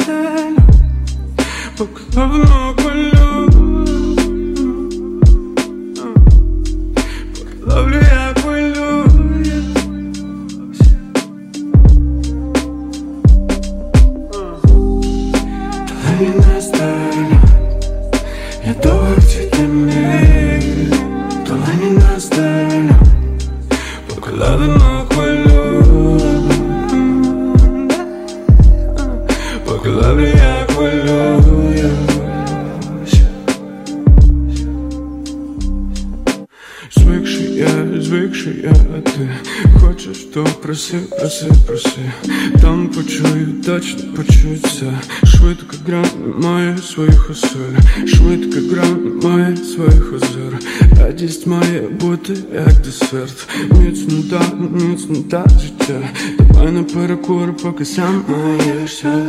stella, покладено хвилю, ловлю я хвилю. Долина стеля, я довго цвіте мій. Долина стеля, покладено хвилю, ловлю я хвилююсь. Звикший я, а ти хочеш, то проси, проси, проси. Там почую, точно почуться. Швидко гра має своїх осоль, швидко гра має своїх озор. Радість має бути як десерт. Міцно та життя. Давай на перекур, поки сам наєшся.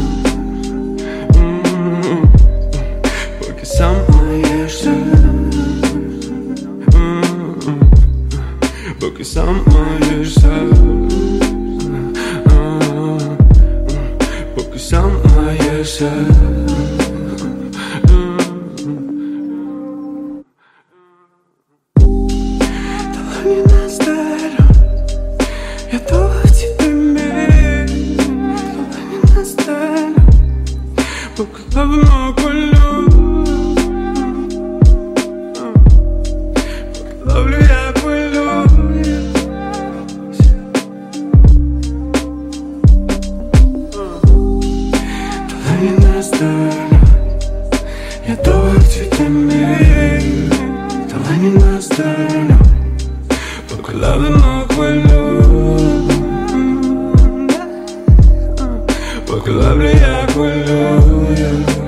Поки сам наєшся. Поки сам наєшся. Поки сам наєшся. Долина стеля, я довго цвіте мій. Долина стеля, покладено хвилю, ловлю я хвилю. Долина стеля, я довго цвіте мій. Долина стеля, покладено хвилю, ловлю я хвилю.